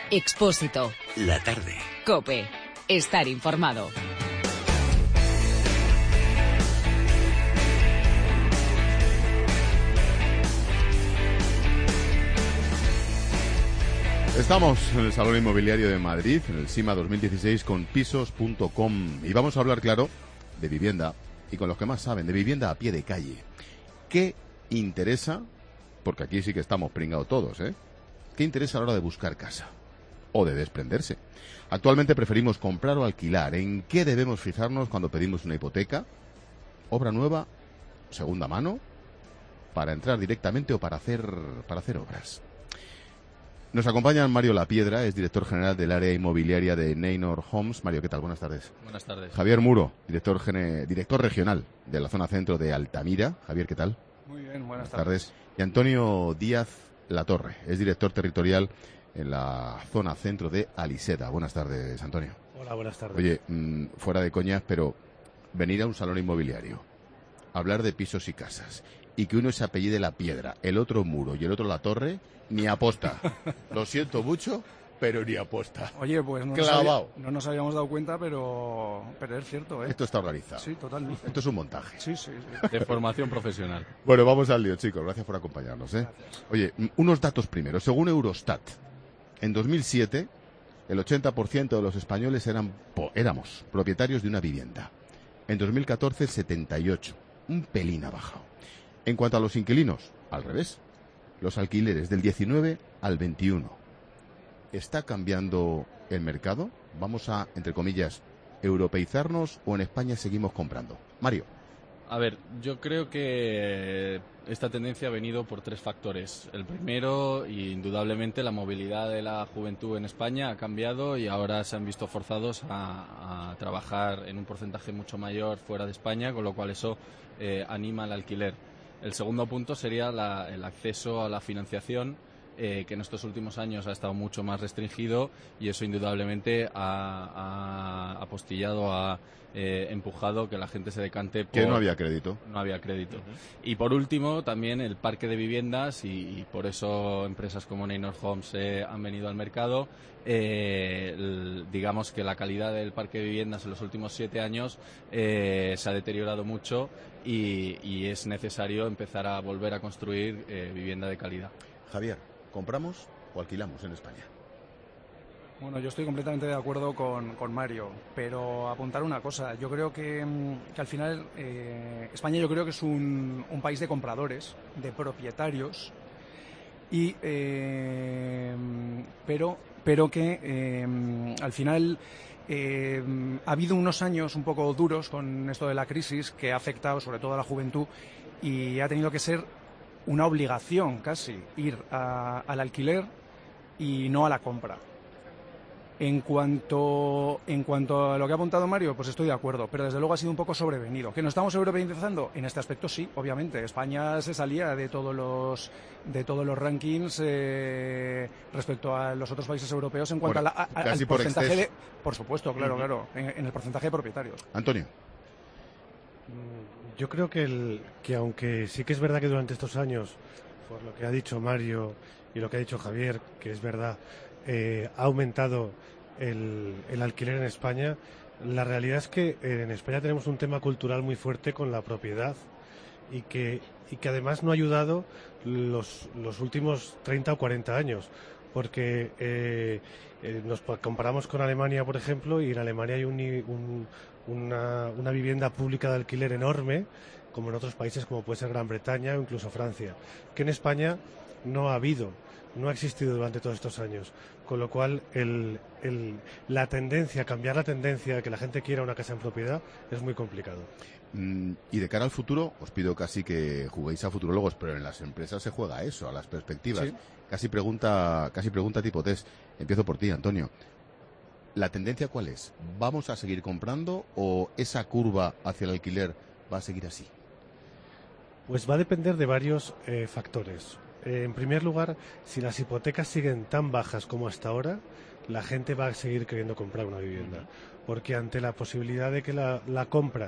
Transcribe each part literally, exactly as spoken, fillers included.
Expósito. La tarde. COPE. Estar informado. Estamos en el Salón Inmobiliario de Madrid, en el SIMA dos mil dieciséis, con pisos punto com. Y vamos a hablar, claro, de vivienda, y con los que más saben, de vivienda a pie de calle. ¿Qué interesa? Porque aquí sí que estamos pringados todos, ¿eh? ¿Qué interesa a la hora de buscar casa? O de desprenderse. Actualmente preferimos comprar o alquilar. ¿En qué debemos fijarnos cuando pedimos una hipoteca? ¿Obra nueva? ¿Segunda mano? ¿Para entrar directamente o para hacer, para hacer obras? Nos acompaña Mario Lapiedra, es director general del área inmobiliaria de Neynor Homes. Mario, ¿qué tal? Buenas tardes. Buenas tardes. Javier Muro, director, gene, director regional de la zona centro de Altamira. Javier, ¿qué tal? Muy bien, buenas, buenas tardes. tardes. Y Antonio Díaz Latorre, es director territorial en la zona centro de Aliseda. Buenas tardes, Antonio. Hola, buenas tardes. Oye, mmm, fuera de coñas, pero venir a un salón inmobiliario, hablar de pisos y casas, y que uno se apellide La Piedra, el otro Muro y el otro La Torre, ni aposta. Lo siento mucho, pero ni aposta. Oye, pues no nos, había, no nos habíamos dado cuenta, pero, pero es cierto, ¿eh? Esto está organizado. Sí, totalmente. Esto es un montaje. Sí, sí, sí. De formación profesional. Bueno, vamos al lío, chicos. Gracias por acompañarnos, ¿eh? Gracias. Oye, unos datos primero. Según Eurostat, en dos mil siete, el ochenta por ciento de los españoles eran, éramos propietarios de una vivienda. En dos mil catorce, setenta y ocho. Un pelín ha bajado. En cuanto a los inquilinos, al revés. Los alquileres del diecinueve al veintiuno. ¿Está cambiando el mercado? ¿Vamos a, entre comillas, europeizarnos o en España seguimos comprando? Mario. A ver, yo creo que esta tendencia ha venido por tres factores. El primero, y indudablemente, la movilidad de la juventud en España ha cambiado y ahora se han visto forzados a, a trabajar en un porcentaje mucho mayor fuera de España, con lo cual eso eh, anima al alquiler. El segundo punto sería la, el acceso a la financiación, eh, que en estos últimos años ha estado mucho más restringido y eso indudablemente ha, ha apostillado, ha eh, empujado que la gente se decante por... Que no había crédito. No había crédito. Uh-huh. Y por último, también el parque de viviendas y, y por eso empresas como Neynor Homes eh, han venido al mercado. Eh, el, digamos que la calidad del parque de viviendas en los últimos siete años eh, se ha deteriorado mucho y, y es necesario empezar a volver a construir eh, vivienda de calidad. Javier, ¿compramos o alquilamos en España? Bueno, yo estoy completamente de acuerdo con, con Mario, pero apuntar una cosa. Yo creo que, que al final eh, España yo creo que es un, un país de compradores, de propietarios, y eh, pero, pero que eh, al final eh, ha habido unos años un poco duros con esto de la crisis que ha afectado sobre todo a la juventud y ha tenido que ser una obligación casi ir a, al alquiler y no a la compra. En cuanto, en cuanto a lo que ha apuntado Mario, pues estoy de acuerdo, pero desde luego ha sido un poco sobrevenido. ¿Que nos estamos europeizando? En este aspecto sí, obviamente. España se salía de todos los de todos los rankings eh, respecto a los otros países europeos en cuanto bueno, a la, a, al por porcentaje exceso. de... Por supuesto, claro, uh-huh. claro, en, en el porcentaje de propietarios. Antonio. Yo creo que, el, que aunque sí que es verdad que durante estos años, por lo que ha dicho Mario y lo que ha dicho Javier, que es verdad, eh, ha aumentado el, el alquiler en España, la realidad es que en España tenemos un tema cultural muy fuerte con la propiedad y que, y que además no ha ayudado los, los últimos treinta o cuarenta años, porque eh, eh, nos comparamos con Alemania, por ejemplo, y en Alemania hay un, un, una, una vivienda pública de alquiler enorme, como en otros países como puede ser Gran Bretaña o incluso Francia, que en España no ha habido, no ha existido durante todos estos años, con lo cual el, el, la tendencia, cambiar la tendencia de que la gente quiera una casa en propiedad es muy complicado. Mm, y de cara al futuro, os pido casi que juguéis a futurólogos, pero en las empresas se juega a eso, a las perspectivas. Sí. Casi pregunta, casi pregunta tipo test. Empiezo por ti, Antonio. ¿La tendencia cuál es? ¿Vamos a seguir comprando o esa curva hacia el alquiler va a seguir así? Pues va a depender de varios eh, factores. Eh, en primer lugar, si las hipotecas siguen tan bajas como hasta ahora, la gente va a seguir queriendo comprar una vivienda. Porque ante la posibilidad de que la, la compra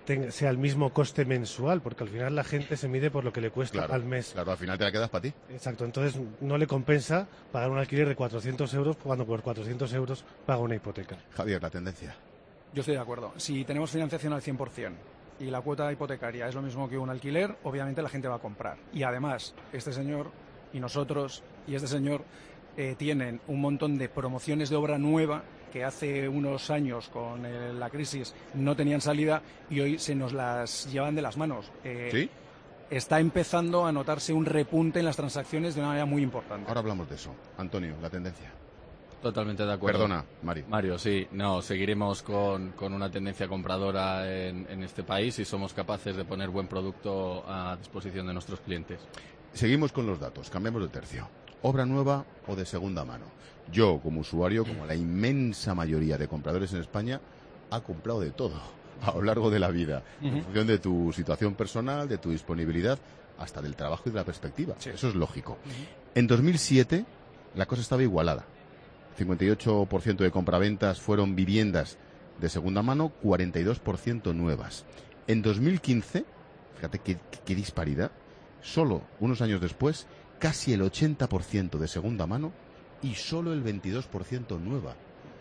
tenga, sea el mismo coste mensual, porque al final la gente se mide por lo que le cuesta Claro, al mes. claro, al final te la quedas para ti. Exacto, entonces no le compensa pagar un alquiler de cuatrocientos euros cuando por cuatrocientos euros paga una hipoteca. Javier, la tendencia. Yo estoy de acuerdo. Si tenemos financiación al cien por ciento y la cuota hipotecaria es lo mismo que un alquiler, obviamente la gente va a comprar. Y además, este señor y nosotros y este señor eh, tienen un montón de promociones de obra nueva que hace unos años con eh, la crisis no tenían salida y hoy se nos las llevan de las manos. Eh, ¿Sí? Está empezando a notarse un repunte en las transacciones de una manera muy importante. Ahora hablamos de eso. Antonio, la tendencia. Totalmente de acuerdo. Perdona, Mario. Mario, sí, no, seguiremos con, con una tendencia compradora en, en este país y somos capaces de poner buen producto a disposición de nuestros clientes. Seguimos con los datos, cambiamos de tercio. ¿Obra nueva o de segunda mano? Yo, como usuario, como la inmensa mayoría de compradores en España, ha comprado de todo a lo largo de la vida, uh-huh. en función de tu situación personal, de tu disponibilidad, hasta del trabajo y de la perspectiva. Sí. Eso es lógico. Uh-huh. En dos mil siete la cosa estaba igualada. cincuenta y ocho por ciento de compraventas fueron viviendas de segunda mano, cuarenta y dos por ciento nuevas. En dos mil quince, fíjate qué, qué disparidad, solo unos años después, casi el ochenta por ciento de segunda mano y solo el veintidós por ciento nueva.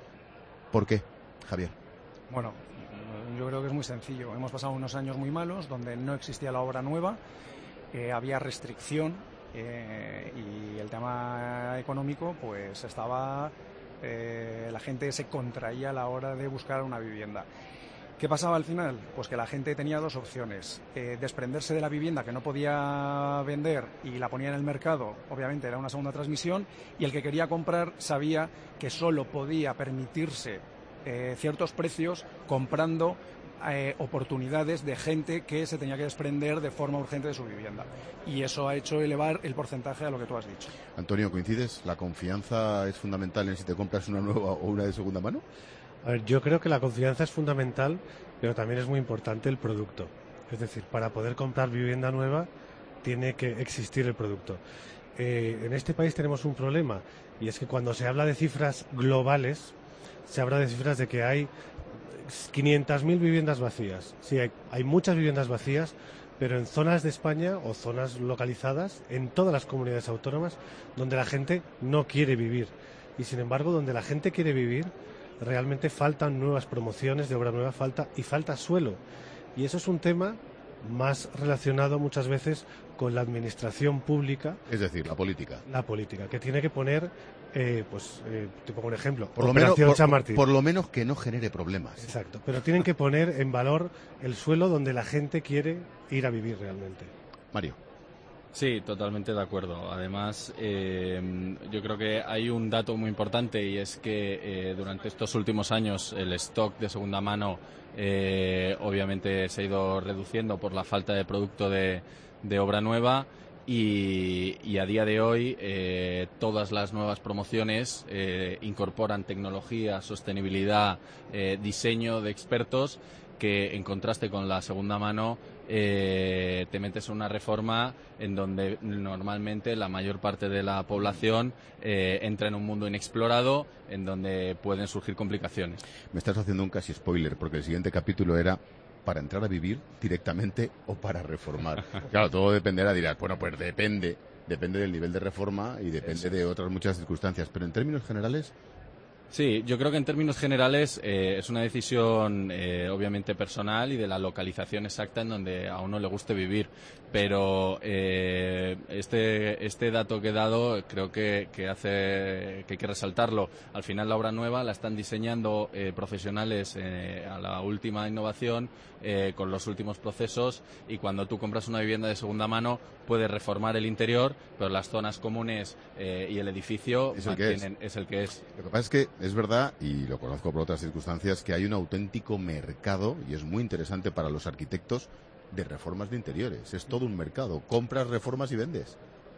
¿Por qué, Javier? Bueno, yo creo que es muy sencillo. Hemos pasado unos años muy malos donde no existía la obra nueva, eh, había restricción eh, y el tema económico pues estaba... Eh, la gente se contraía a la hora de buscar una vivienda. ¿Qué pasaba al final? Pues que la gente tenía dos opciones. Eh, desprenderse de la vivienda que no podía vender y la ponía en el mercado, obviamente era una segunda transmisión, y el que quería comprar sabía que solo podía permitirse eh, ciertos precios comprando eh, oportunidades de gente que se tenía que desprender de forma urgente de su vivienda. Y eso ha hecho elevar el porcentaje a lo que tú has dicho. Antonio, ¿coincides? ¿La confianza es fundamental en si te compras una nueva o una de segunda mano? A ver, yo creo que la confianza es fundamental, pero también es muy importante el producto. Es decir, para poder comprar vivienda nueva tiene que existir el producto. Eh, en este país tenemos un problema, y es que cuando se habla de cifras globales, se habla de cifras de que hay quinientas mil viviendas vacías. Sí, hay, hay muchas viviendas vacías, pero en zonas de España o zonas localizadas, en todas las comunidades autónomas, donde la gente no quiere vivir. Y sin embargo, donde la gente quiere vivir, realmente faltan nuevas promociones de obra nueva, falta y falta suelo. Y eso es un tema más relacionado muchas veces con la administración pública. Es decir, la política. La política, que tiene que poner, eh, pues, eh, te pongo un ejemplo, por lo, menos, por, por lo menos que no genere problemas. Exacto, pero tienen que poner en valor el suelo donde la gente quiere ir a vivir realmente. Mario. Sí, totalmente de acuerdo. Además, eh, yo creo que hay un dato muy importante y es que eh, durante estos últimos años el stock de segunda mano eh, obviamente se ha ido reduciendo por la falta de producto de, de obra nueva y, y a día de hoy eh, todas las nuevas promociones eh, incorporan tecnología, sostenibilidad, eh, diseño de expertos que en contraste con la segunda mano eh, te metes en una reforma en donde normalmente la mayor parte de la población eh, entra en un mundo inexplorado en donde pueden surgir complicaciones. Me estás haciendo un casi spoiler porque el siguiente capítulo era para entrar a vivir directamente o para reformar. Claro, todo dependerá, dirás, bueno, pues depende, depende del nivel de reforma y depende Eso. de otras muchas circunstancias, pero en términos generales... Sí, yo creo que en términos generales eh, es una decisión eh, obviamente personal y de la localización exacta en donde a uno le guste vivir, pero eh, este este dato que he dado creo que, que hace que hay que resaltarlo. Al final la obra nueva la están diseñando eh, profesionales eh, a la última innovación eh, con los últimos procesos y cuando tú compras una vivienda de segunda mano puedes reformar el interior, pero las zonas comunes eh, y el edificio es el, que es. es el que es. Lo que pasa es que es verdad, y lo conozco por otras circunstancias, que hay un auténtico mercado, y es muy interesante para los arquitectos, de reformas de interiores. Es todo un mercado. Compras, reformas y vendes.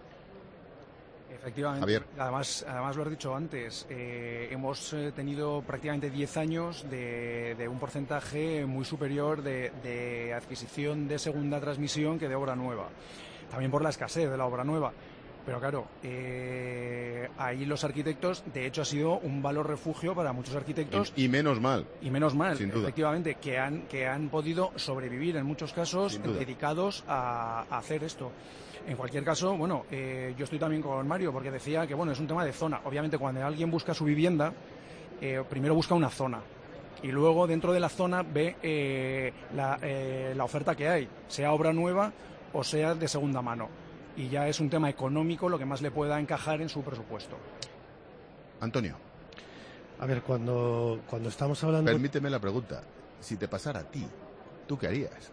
Efectivamente. Javier. Además, además lo has dicho antes, eh, hemos eh, tenido prácticamente diez años de, de un porcentaje muy superior de, de adquisición de segunda transmisión que de obra nueva. También por la escasez de la obra nueva. Pero claro, eh, ahí los arquitectos, de hecho ha sido un valor refugio para muchos arquitectos. Y, y menos mal. Y menos mal, sin duda. Efectivamente, que han, que han podido sobrevivir en muchos casos dedicados a, a hacer esto. En cualquier caso, bueno, eh, yo estoy también con Mario, porque decía que bueno, es un tema de zona. Obviamente, cuando alguien busca su vivienda, eh, primero busca una zona. Y luego, dentro de la zona, ve eh, la, eh, la oferta que hay, sea obra nueva o sea de segunda mano. Y ya es un tema económico lo que más le pueda encajar en su presupuesto. Antonio. A ver, cuando, cuando estamos hablando... Permíteme la pregunta. Si te pasara a ti, ¿tú qué harías?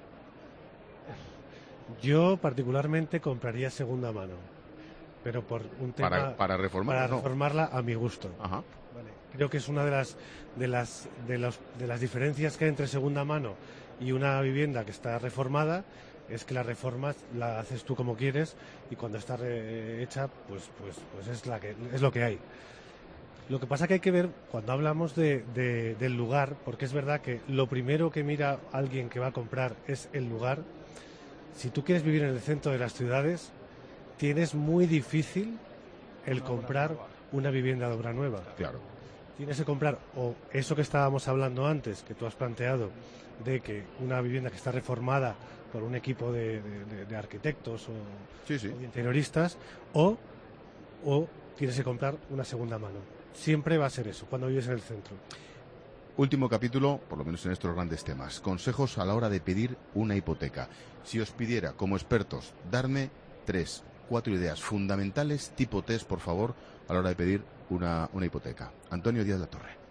Yo particularmente compraría segunda mano, pero por un tema... Para, para reformarla. Para reformarla no. a mi gusto. Ajá. Vale. Creo que es una de las, de, las, de, los, de las diferencias que hay entre segunda mano y una vivienda que está reformada, es que la reformas la haces tú como quieres y cuando está re hecha pues pues pues es la que es lo que hay. Lo que pasa que hay que ver cuando hablamos de, de, del lugar, porque es verdad que lo primero que mira alguien que va a comprar es el lugar. Si tú quieres vivir en el centro de las ciudades, tienes muy difícil el comprar una vivienda de obra nueva. Claro. Tienes que comprar o eso que estábamos hablando antes, que tú has planteado, de que una vivienda que está reformada por un equipo de, de, de arquitectos o, sí, sí. o de interioristas, o, o tienes que comprar una segunda mano. Siempre va a ser eso, cuando vives en el centro. Último capítulo, por lo menos en estos grandes temas. Consejos a la hora de pedir una hipoteca. Si os pidiera, como expertos, darme tres, cuatro ideas fundamentales, tipo test, por favor, a la hora de pedir una, una hipoteca. Antonio Díaz de la Torre.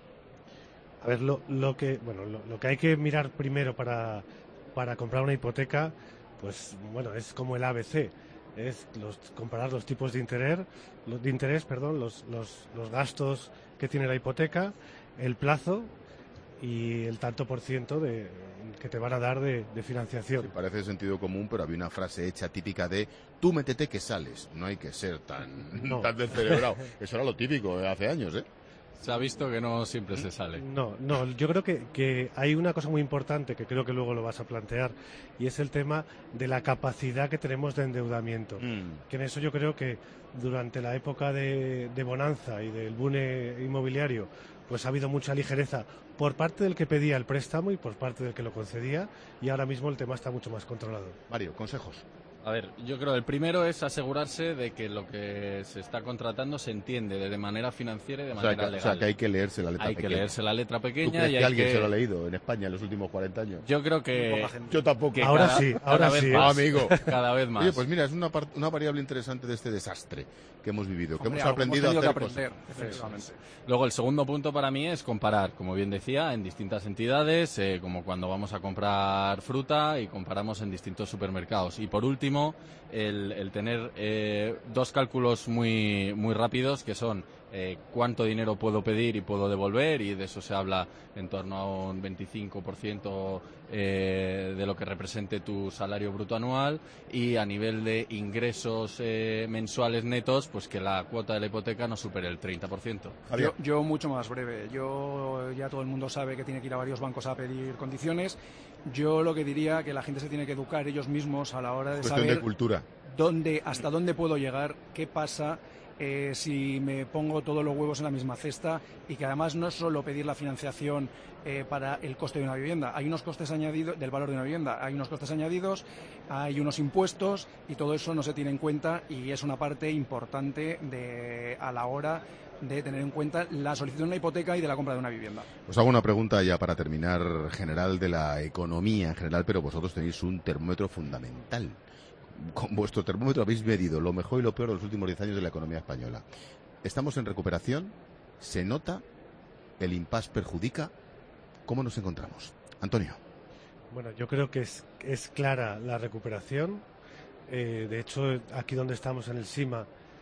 A ver, lo, lo que bueno, lo, lo que hay que mirar primero para, para comprar una hipoteca, pues bueno, es como el A B C, es los, comparar los tipos de interés, los de interés, perdón, los, los, los gastos que tiene la hipoteca, el plazo y el tanto por ciento de, que te van a dar de, de financiación. Sí, parece sentido común, pero había una frase hecha típica de tú métete que sales. No hay que ser tan, no. tan descerebrado. Eso era lo típico de hace años, ¿eh? Se ha visto que no siempre se sale. No, no, yo creo que, que hay una cosa muy importante que creo que luego lo vas a plantear y es el tema de la capacidad que tenemos de endeudamiento. Mm. Que en eso yo creo que durante la época de, de bonanza y del boom inmobiliario pues ha habido mucha ligereza por parte del que pedía el préstamo y por parte del que lo concedía y ahora mismo el tema está mucho más controlado. Mario, consejos. A ver, yo creo que el primero es asegurarse de que lo que se está contratando se entiende de manera financiera y de o manera sea, que, legal. O sea, que hay que leerse la letra hay pequeña. Hay que leerse la letra pequeña. ¿Tú crees y que hay alguien que... se lo ha leído en España en los últimos cuarenta años? Yo creo que... Yo tampoco. Que ahora cada, sí, ahora cada sí. Vez más, ah, amigo. Cada vez más. Oye, pues mira, es una, una variable interesante de este desastre que hemos vivido, Hombre, que hemos aprendido hemos a hacer que aprender, cosas. efectivamente. Luego, el segundo punto para mí es comparar, como bien decía, en distintas entidades, eh, como cuando vamos a comprar fruta y comparamos en distintos supermercados. Y por último, el, el tener eh, dos cálculos muy, muy rápidos que son eh, cuánto dinero puedo pedir y puedo devolver, y de eso se habla en torno a un veinticinco por ciento eh, de lo que represente tu salario bruto anual, y a nivel de ingresos eh, mensuales netos, pues que la cuota de la hipoteca no supere el treinta por ciento. Yo, yo mucho más breve. Yo ya todo el mundo sabe que tiene que ir a varios bancos a pedir condiciones. Yo lo que diría que la gente se tiene que educar ellos mismos a la hora de Cuestión saber de cultura. Dónde, hasta dónde puedo llegar, qué pasa eh, si me pongo todos los huevos en la misma cesta, y que además no es solo pedir la financiación eh, para el coste de una vivienda, hay unos costes añadidos del valor de una vivienda, hay unos costes añadidos, hay unos impuestos, y todo eso no se tiene en cuenta, y es una parte importante de, a la hora de tener en cuenta la solicitud de una hipoteca y de la compra de una vivienda. Os hago una pregunta ya para terminar, general, de la economía en general, pero vosotros tenéis un termómetro fundamental. Con vuestro termómetro habéis medido lo mejor y lo peor de los últimos diez años de la economía española. ¿Estamos en recuperación? ¿Se nota? ¿El impasse perjudica? ¿Cómo nos encontramos? Antonio. Bueno, yo creo que es, es clara la recuperación. Eh, de hecho, aquí donde estamos en el SIMA,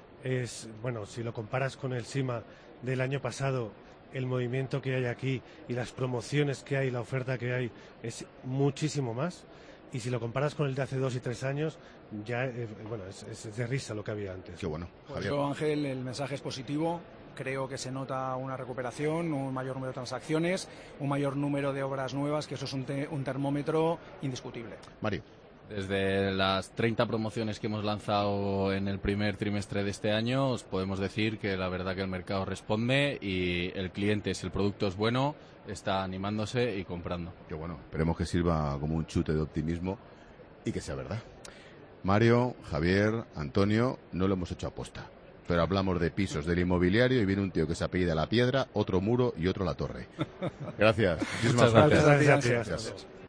es, bueno, si lo comparas con el SIMA del año pasado, el movimiento que hay aquí y las promociones que hay, la oferta que hay, es muchísimo más. Y si lo comparas con el de hace dos y tres años, ya eh, bueno, es, es de risa lo que había antes. Qué bueno, Por Javier. eso, Ángel, el mensaje es positivo. Creo que se nota una recuperación, un mayor número de transacciones, un mayor número de obras nuevas, que eso es un, te un termómetro indiscutible. Mario. Desde las treinta promociones que hemos lanzado en el primer trimestre de este año, os podemos decir que la verdad que el mercado responde y el cliente, si el producto es bueno, está animándose y comprando. Que bueno, esperemos que sirva como un chute de optimismo y que sea verdad. Mario, Javier, Antonio, no lo hemos hecho aposta, pero hablamos de pisos, del inmobiliario, y viene un tío que se apellida La Piedra, otro Muro y otro La Torre. Gracias. Muchísimas Muchas gracias. Gracias. Gracias.